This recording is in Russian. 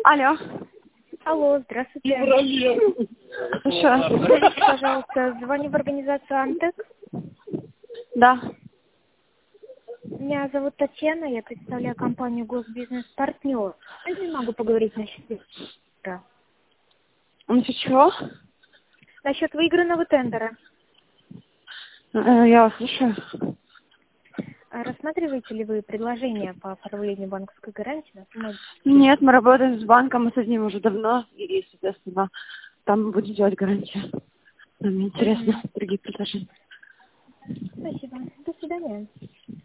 Алло. Алло, здравствуйте. Что? Скажите, пожалуйста, звоню в организацию «Антек». Да. Меня зовут Татьяна, я представляю компанию «Госбизнес-партнер». Я не могу поговорить насчет тендера. Насчет чего? Насчет выигранного тендера. Я вас слушаю. Рассматриваете ли вы предложение по оформлению банковской гарантии на сумму? Нет, мы работаем с банком, мы с одним уже давно, и, соответственно, там будем делать гарантию. Нам интересно другие предложения. Спасибо. До свидания.